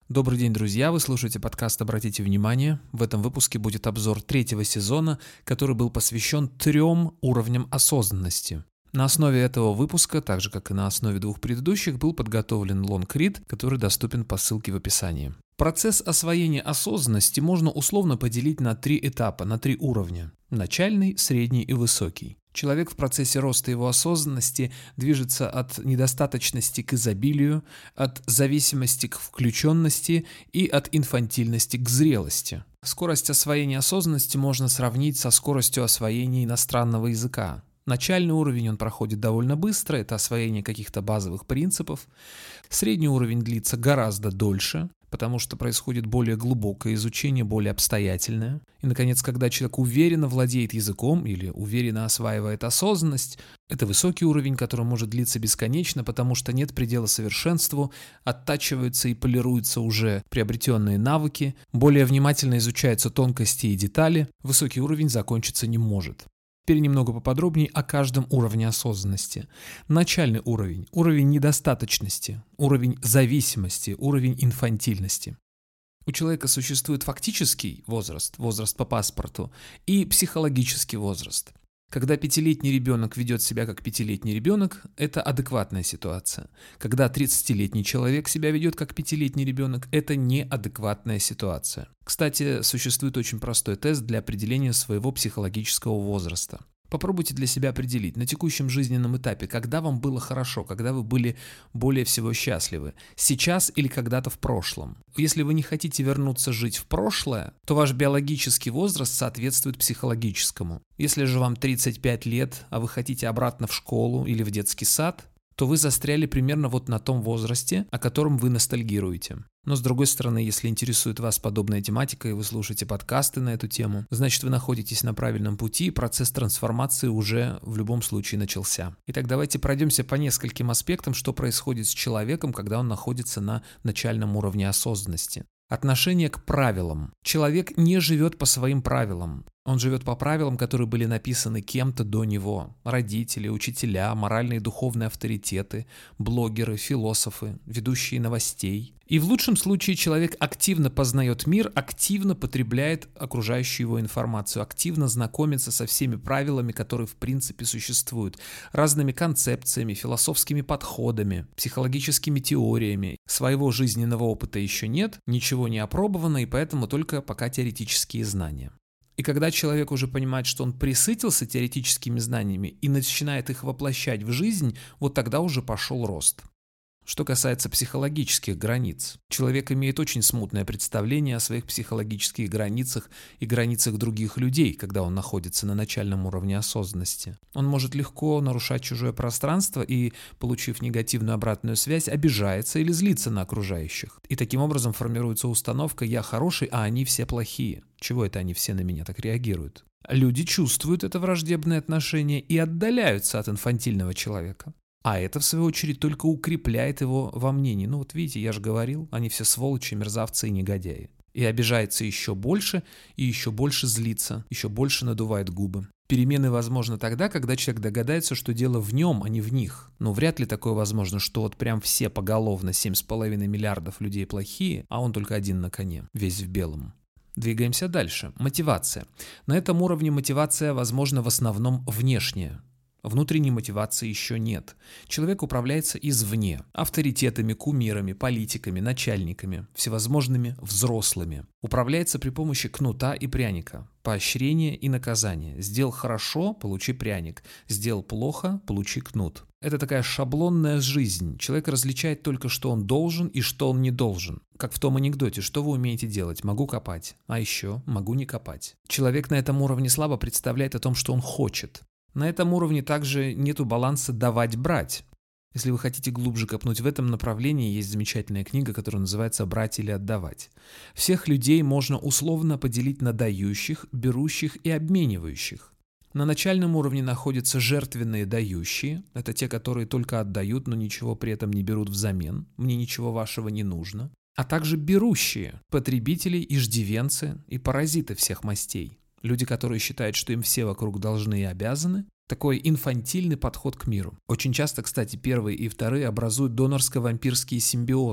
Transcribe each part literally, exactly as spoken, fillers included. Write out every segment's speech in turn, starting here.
Добрый день, друзья! Вы слушаете подкаст «Обратите внимание». В этом выпуске будет обзор третьего сезона, который был посвящен трем уровням осознанности. На основе этого выпуска, так же как и на основе двух предыдущих, был подготовлен лонгрид, который доступен по ссылке в описании. Процесс освоения осознанности можно условно поделить на три этапа, на три уровня – начальный, средний и высокий. Человек в процессе роста его осознанности движется от недостаточности к изобилию, от зависимости к включенности и от инфантильности к зрелости. Скорость освоения осознанности можно сравнить со скоростью освоения иностранного языка. Начальный уровень он проходит довольно быстро, это освоение каких-то базовых принципов. Средний уровень длится гораздо дольше, потому что происходит более глубокое изучение, более обстоятельное. И, наконец, когда человек уверенно владеет языком или уверенно осваивает осознанность, это высокий уровень, который может длиться бесконечно, потому что нет предела совершенству, оттачиваются и полируются уже приобретенные навыки, более внимательно изучаются тонкости и детали, высокий уровень закончиться не может. Теперь немного поподробнее о каждом уровне осознанности. Начальный уровень, уровень недостаточности, уровень зависимости, уровень инфантильности. У человека существует фактический возраст, возраст по паспорту, и психологический возраст. Когда пятилетний ребенок ведет себя как пятилетний ребенок, это адекватная ситуация. Когда тридцатилетний человек себя ведет как пятилетний ребенок, это неадекватная ситуация. Кстати, существует очень простой тест для определения своего психологического возраста. Попробуйте для себя определить на текущем жизненном этапе, когда вам было хорошо, когда вы были более всего счастливы, сейчас или когда-то в прошлом. Если вы не хотите вернуться жить в прошлое, то ваш биологический возраст соответствует психологическому. Если же вам тридцать пять лет, а вы хотите обратно в школу или в детский сад, то вы застряли примерно вот на том возрасте, о котором вы ностальгируете. Но с другой стороны, если интересует вас подобная тематика и вы слушаете подкасты на эту тему, значит вы находитесь на правильном пути, и процесс трансформации уже в любом случае начался. Итак, давайте пройдемся по нескольким аспектам, что происходит с человеком, когда он находится на начальном уровне осознанности. Отношение к правилам. Человек не живет по своим правилам. Он живет по правилам, которые были написаны кем-то до него. Родители, учителя, моральные и духовные авторитеты, блогеры, философы, ведущие новостей. И в лучшем случае человек активно познает мир, активно потребляет окружающую его информацию, активно знакомится со всеми правилами, которые в принципе существуют, разными концепциями, философскими подходами, психологическими теориями. Своего жизненного опыта еще нет, ничего не опробовано, и поэтому только пока теоретические знания. И когда человек уже понимает, что он пресытился теоретическими знаниями и начинает их воплощать в жизнь, вот тогда уже пошел рост. Что касается психологических границ, человек имеет очень смутное представление о своих психологических границах и границах других людей, когда он находится на начальном уровне осознанности. Он может легко нарушать чужое пространство и, получив негативную обратную связь, обижается или злится на окружающих. И таким образом формируется установка «я хороший, а они все плохие». Чего это они все на меня так реагируют? Люди чувствуют это враждебное отношение и отдаляются от инфантильного человека. А это, в свою очередь, только укрепляет его во мнении. Ну вот видите, я же говорил, они все сволочи, мерзавцы и негодяи. И обижается еще больше, и еще больше злится, еще больше надувает губы. Перемены возможны тогда, когда человек догадается, что дело в нем, а не в них. Но вряд ли такое возможно, что вот прям все поголовно семь с половиной миллиардов людей плохие, а он только один на коне, весь в белом. Двигаемся дальше. Мотивация. На этом уровне мотивация, возможно, в основном внешняя. Внутренней мотивации еще нет. Человек управляется извне, авторитетами, кумирами, политиками, начальниками, всевозможными взрослыми. Управляется при помощи кнута и пряника, поощрения и наказания. Сделал хорошо – получи пряник, сделал плохо – получи кнут. Это такая шаблонная жизнь. Человек различает только, что он должен и что он не должен. Как в том анекдоте, что вы умеете делать? Могу копать. А еще могу не копать. Человек на этом уровне слабо представляет о том, что он хочет. На этом уровне также нету баланса давать-брать. Если вы хотите глубже копнуть в этом направлении, есть замечательная книга, которая называется «Брать или отдавать». Всех людей можно условно поделить на дающих, берущих и обменивающих. На начальном уровне находятся жертвенные дающие. Это те, которые только отдают, но ничего при этом не берут взамен. Мне ничего вашего не нужно. А также берущие, потребители, иждивенцы и паразиты всех мастей. Люди, которые считают, что им все вокруг должны и обязаны. Такой инфантильный подход к миру. Очень часто, кстати, первые и вторые образуют донорско-вампирские симбиозы.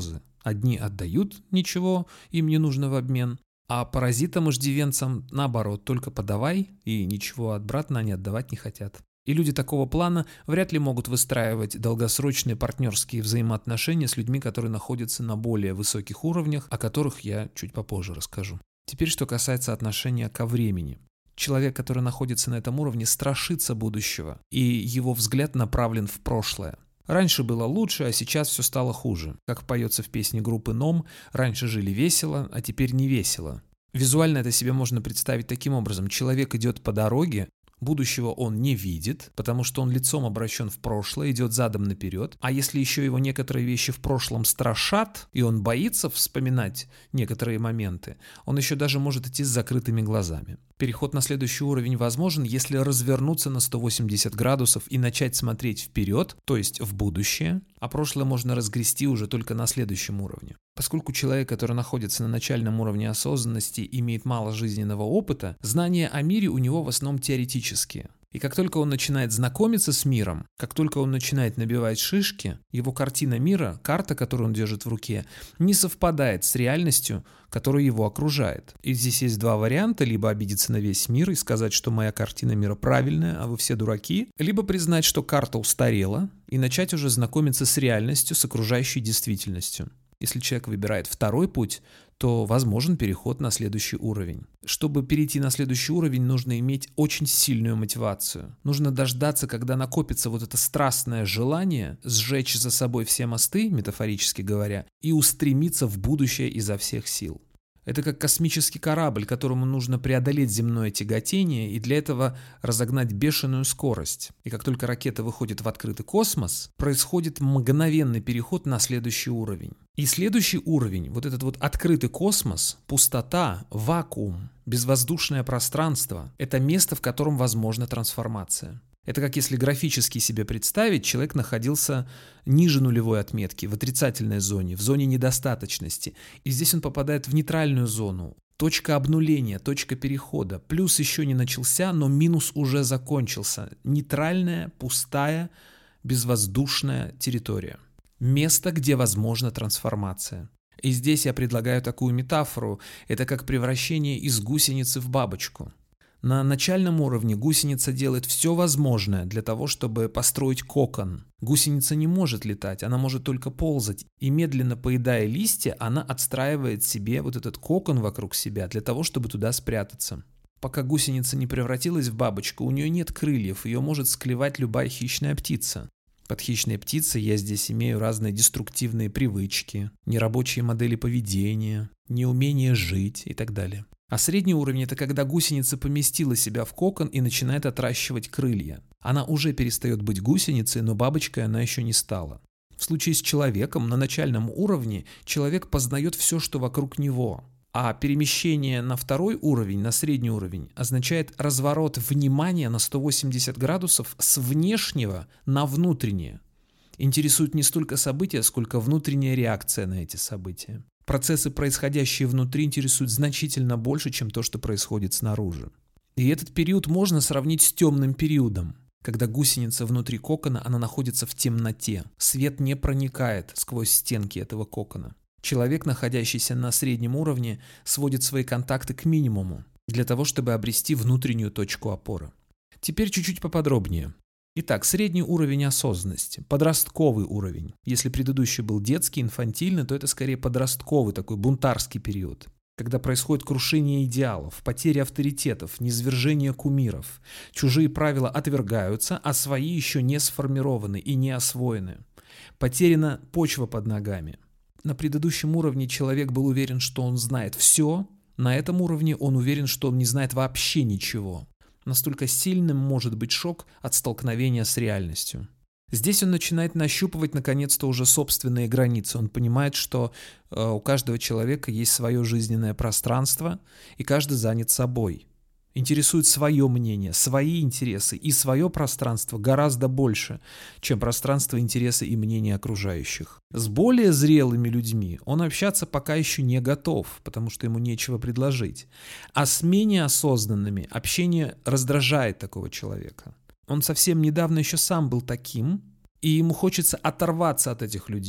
Одни отдают ничего, им не нужно в обмен, а паразитам-иждивенцам, наоборот, только подавай, и ничего обратно они отдавать не хотят. И люди такого плана вряд ли могут выстраивать долгосрочные партнерские взаимоотношения с людьми, которые находятся на более высоких уровнях, о которых я чуть попозже расскажу. Теперь, что касается отношения ко времени. Человек, который находится на этом уровне, страшится будущего, и его взгляд направлен в прошлое. Раньше было лучше, а сейчас все стало хуже. Как поется в песне группы ном, раньше жили весело, а теперь не весело. Визуально это себе можно представить таким образом. Человек идет по дороге, будущего он не видит, потому что он лицом обращен в прошлое, идет задом наперед. А если еще его некоторые вещи в прошлом страшат, и он боится вспоминать некоторые моменты, он еще даже может идти с закрытыми глазами. Переход на следующий уровень возможен, если развернуться на сто восемьдесят градусов и начать смотреть вперед, то есть в будущее, а прошлое можно разгрести уже только на следующем уровне. Поскольку человек, который находится на начальном уровне осознанности, имеет мало жизненного опыта, знания о мире у него в основном теоретические. И как только он начинает знакомиться с миром, как только он начинает набивать шишки, его картина мира, карта, которую он держит в руке, не совпадает с реальностью, которая его окружает. И здесь есть два варианта: либо обидеться на весь мир и сказать, что моя картина мира правильная, а вы все дураки, либо признать, что карта устарела, и начать уже знакомиться с реальностью, с окружающей действительностью. Если человек выбирает второй путь, то возможен переход на следующий уровень. Чтобы перейти на следующий уровень, нужно иметь очень сильную мотивацию. Нужно дождаться, когда накопится вот это страстное желание сжечь за собой все мосты, метафорически говоря, и устремиться в будущее изо всех сил. Это как космический корабль, которому нужно преодолеть земное тяготение и для этого разогнать бешеную скорость. И как только ракета выходит в открытый космос, происходит мгновенный переход на следующий уровень. И следующий уровень, вот этот вот открытый космос, пустота, вакуум, безвоздушное пространство – это место, в котором возможна трансформация. Это как если графически себе представить, человек находился ниже нулевой отметки, в отрицательной зоне, в зоне недостаточности. И здесь он попадает в нейтральную зону. Точка обнуления, точка перехода. Плюс еще не начался, но минус уже закончился. Нейтральная, пустая, безвоздушная территория. Место, где возможна трансформация. И здесь я предлагаю такую метафору. Это как превращение из гусеницы в бабочку. На начальном уровне гусеница делает все возможное для того, чтобы построить кокон. Гусеница не может летать, она может только ползать. И медленно поедая листья, она отстраивает себе вот этот кокон вокруг себя для того, чтобы туда спрятаться. Пока гусеница не превратилась в бабочку, у нее нет крыльев, ее может склевать любая хищная птица. Под хищной птицей я здесь имею разные деструктивные привычки, нерабочие модели поведения, неумение жить и так далее. А средний уровень – это когда гусеница поместила себя в кокон и начинает отращивать крылья. Она уже перестает быть гусеницей, но бабочкой она еще не стала. В случае с человеком на начальном уровне человек познает все, что вокруг него. А перемещение на второй уровень, на средний уровень, означает разворот внимания на сто восемьдесят градусов с внешнего на внутреннее. Интересует не столько события, сколько внутренняя реакция на эти события. Процессы, происходящие внутри, интересуют значительно больше, чем то, что происходит снаружи. И этот период можно сравнить с темным периодом. Когда гусеница внутри кокона, она находится в темноте. Свет не проникает сквозь стенки этого кокона. Человек, находящийся на среднем уровне, сводит свои контакты к минимуму для того, чтобы обрести внутреннюю точку опоры. Теперь чуть-чуть поподробнее. Итак, средний уровень осознанности, подростковый уровень. Если предыдущий был детский, инфантильный, то это скорее подростковый, такой бунтарский период. Когда происходит крушение идеалов, потеря авторитетов, низвержение кумиров. Чужие правила отвергаются, а свои еще не сформированы и не освоены. Потеряна почва под ногами. На предыдущем уровне человек был уверен, что он знает все. На этом уровне он уверен, что он не знает вообще ничего. Настолько сильным может быть шок от столкновения с реальностью. Здесь он начинает нащупывать наконец-то уже собственные границы. Он понимает, что э, у каждого человека есть свое жизненное пространство, и каждый занят собой. Интересует свое мнение, свои интересы и свое пространство гораздо больше, чем пространство, интересы и мнения окружающих. С более зрелыми людьми он общаться пока еще не готов, потому что ему нечего предложить. А с менее осознанными общение раздражает такого человека. Он совсем недавно еще сам был таким, и ему хочется оторваться от этих людей.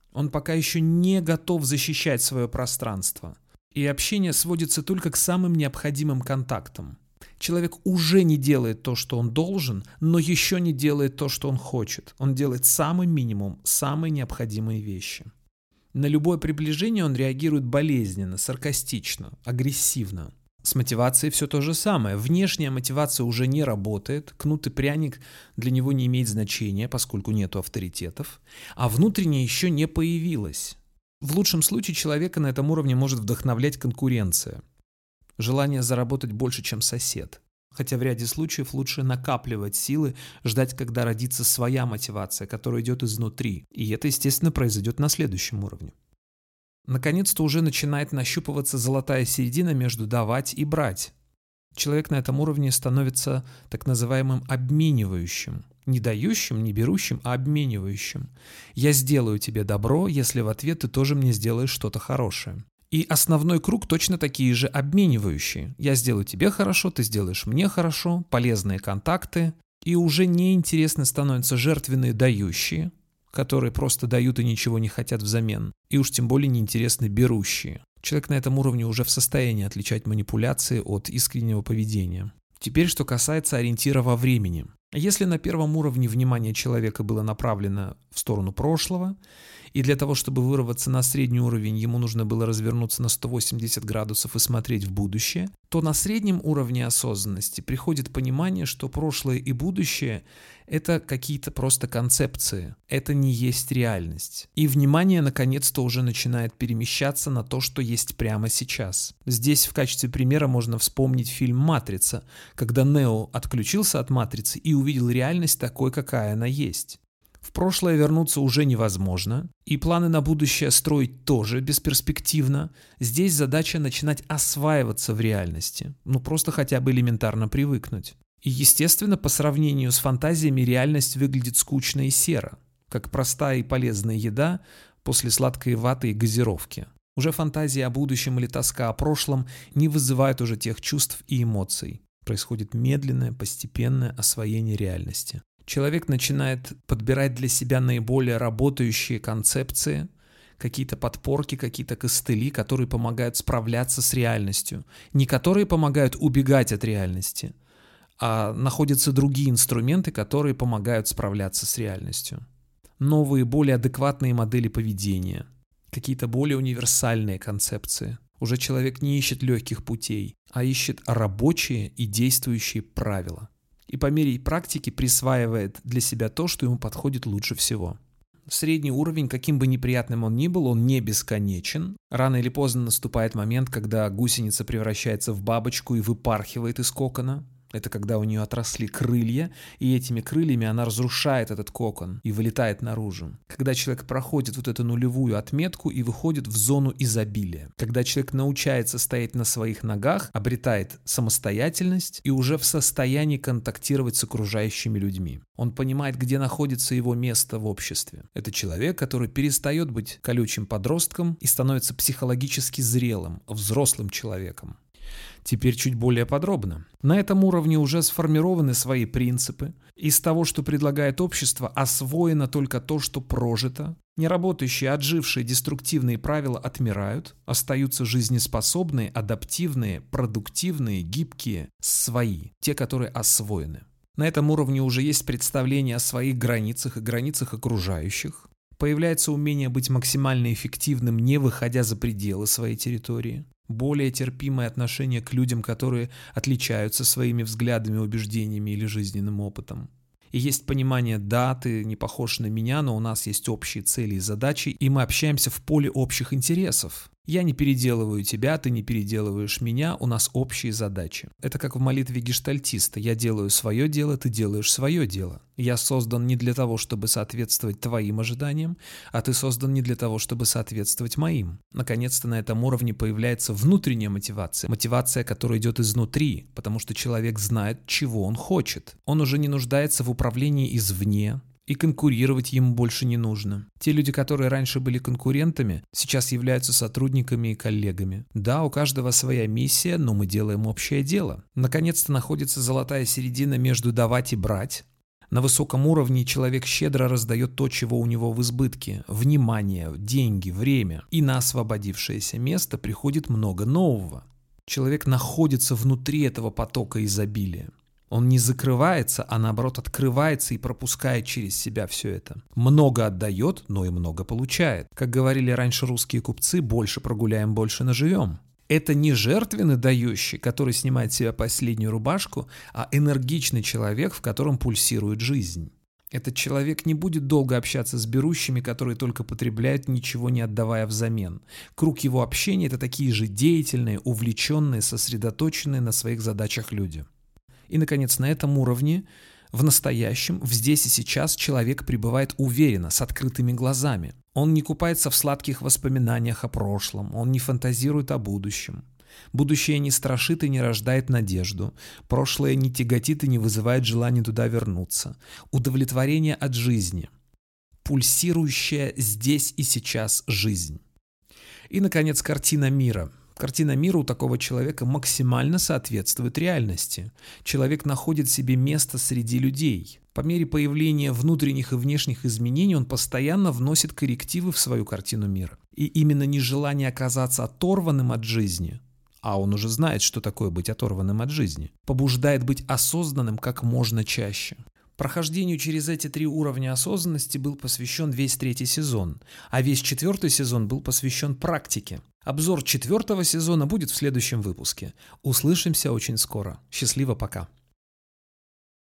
Он пока еще не готов защищать свое пространство. И общение сводится только к самым необходимым контактам. Человек уже не делает то, что он должен, но еще не делает то, что он хочет. Он делает самый минимум, самые необходимые вещи. На любое приближение он реагирует болезненно, саркастично, агрессивно. С мотивацией все то же самое. Внешняя мотивация уже не работает, кнут и пряник для него не имеет значения, поскольку нету авторитетов, а внутренняя еще не появилась. В лучшем случае человека на этом уровне может вдохновлять конкуренция. Желание заработать больше, чем сосед. Хотя в ряде случаев лучше накапливать силы, ждать, когда родится своя мотивация, которая идет изнутри. И это, естественно, произойдет на следующем уровне. Наконец-то уже начинает нащупываться золотая середина между давать и брать. Человек на этом уровне становится так называемым обменивающим. Не дающим, не берущим, а обменивающим. Я сделаю тебе добро, если в ответ ты тоже мне сделаешь что-то хорошее. И основной круг точно такие же обменивающие. Я сделаю тебе хорошо, ты сделаешь мне хорошо, полезные контакты. И уже неинтересны становятся жертвенные дающие, которые просто дают и ничего не хотят взамен. И уж тем более неинтересны берущие. Человек на этом уровне уже в состоянии отличать манипуляции от искреннего поведения. Теперь, что касается ориентира во времени. Если на первом уровне внимание человека было направлено в сторону прошлого, и для того, чтобы вырваться на средний уровень, ему нужно было развернуться на сто восемьдесят градусов и смотреть в будущее, то на среднем уровне осознанности приходит понимание, что прошлое и будущее – это какие-то просто концепции, это не есть реальность. И внимание наконец-то уже начинает перемещаться на то, что есть прямо сейчас. Здесь в качестве примера можно вспомнить фильм «Матрица», когда Нео отключился от матрицы и увидел реальность такой, какая она есть. В прошлое вернуться уже невозможно, и планы на будущее строить тоже бесперспективно. Здесь задача начинать осваиваться в реальности, ну просто хотя бы элементарно привыкнуть. И естественно, по сравнению с фантазиями реальность выглядит скучно и серо, как простая и полезная еда после сладкой ваты и газировки. Уже фантазия о будущем или тоска о прошлом не вызывают уже тех чувств и эмоций. Происходит медленное, постепенное освоение реальности. Человек начинает подбирать для себя наиболее работающие концепции, какие-то подпорки, какие-то костыли, которые помогают справляться с реальностью. Не которые помогают убегать от реальности, а находятся другие инструменты, которые помогают справляться с реальностью. Новые, более адекватные модели поведения, какие-то более универсальные концепции. Уже человек не ищет легких путей, а ищет рабочие и действующие правила. И по мере практики присваивает для себя то, что ему подходит лучше всего. Средний уровень, каким бы неприятным он ни был, он не бесконечен. Рано или поздно наступает момент, когда гусеница превращается в бабочку и выпархивает из кокона. Это когда у нее отросли крылья, и этими крыльями она разрушает этот кокон и вылетает наружу. Когда человек проходит вот эту нулевую отметку и выходит в зону изобилия. Когда человек научается стоять на своих ногах, обретает самостоятельность и уже в состоянии контактировать с окружающими людьми. Он понимает, где находится его место в обществе. Это человек, который перестает быть колючим подростком и становится психологически зрелым, взрослым человеком. Теперь чуть более подробно. На этом уровне уже сформированы свои принципы. Из того, что предлагает общество, освоено только то, что прожито. Неработающие, отжившие деструктивные правила отмирают. Остаются жизнеспособные, адаптивные, продуктивные, гибкие, свои, те, которые освоены. На этом уровне уже есть представление о своих границах и границах окружающих. Появляется умение быть максимально эффективным, не выходя за пределы своей территории. Более терпимое отношение к людям, которые отличаются своими взглядами, убеждениями или жизненным опытом. И есть понимание, да, ты не похож на меня, но у нас есть общие цели и задачи, и мы общаемся в поле общих интересов. Я не переделываю тебя, ты не переделываешь меня, у нас общие задачи. Это как в молитве гештальтиста. Я делаю свое дело, ты делаешь свое дело. Я создан не для того, чтобы соответствовать твоим ожиданиям, а ты создан не для того, чтобы соответствовать моим. Наконец-то на этом уровне появляется внутренняя мотивация. Мотивация, которая идет изнутри, потому что человек знает, чего он хочет. Он уже не нуждается в управлении извне, и конкурировать ему больше не нужно. Те люди, которые раньше были конкурентами, сейчас являются сотрудниками и коллегами. Да, у каждого своя миссия, но мы делаем общее дело. Наконец-то находится золотая середина между давать и брать. На высоком уровне человек щедро раздает то, чего у него в избытке – внимание, деньги, время. И на освободившееся место приходит много нового. Человек находится внутри этого потока изобилия. Он не закрывается, а наоборот открывается и пропускает через себя все это. Много отдает, но и много получает. Как говорили раньше русские купцы, больше прогуляем, больше наживем. Это не жертвенный дающий, который снимает с себя последнюю рубашку, а энергичный человек, в котором пульсирует жизнь. Этот человек не будет долго общаться с берущими, которые только потребляют, ничего не отдавая взамен. Круг его общения – это такие же деятельные, увлеченные, сосредоточенные на своих задачах люди. И, наконец, на этом уровне, в настоящем, в здесь и сейчас человек пребывает уверенно, с открытыми глазами. Он не купается в сладких воспоминаниях о прошлом, он не фантазирует о будущем. Будущее не страшит и не рождает надежду, прошлое не тяготит и не вызывает желания туда вернуться. Удовлетворение от жизни, пульсирующая здесь и сейчас жизнь. И, наконец, картина мира. Картина мира у такого человека максимально соответствует реальности. Человек находит себе место среди людей. По мере появления внутренних и внешних изменений он постоянно вносит коррективы в свою картину мира. И именно нежелание оказаться оторванным от жизни, а он уже знает, что такое быть оторванным от жизни, побуждает быть осознанным как можно чаще. Прохождению через эти три уровня осознанности был посвящен весь третий сезон, а весь четвертый сезон был посвящен практике. Обзор четвертого сезона будет в следующем выпуске. Услышимся очень скоро. Счастливо, пока.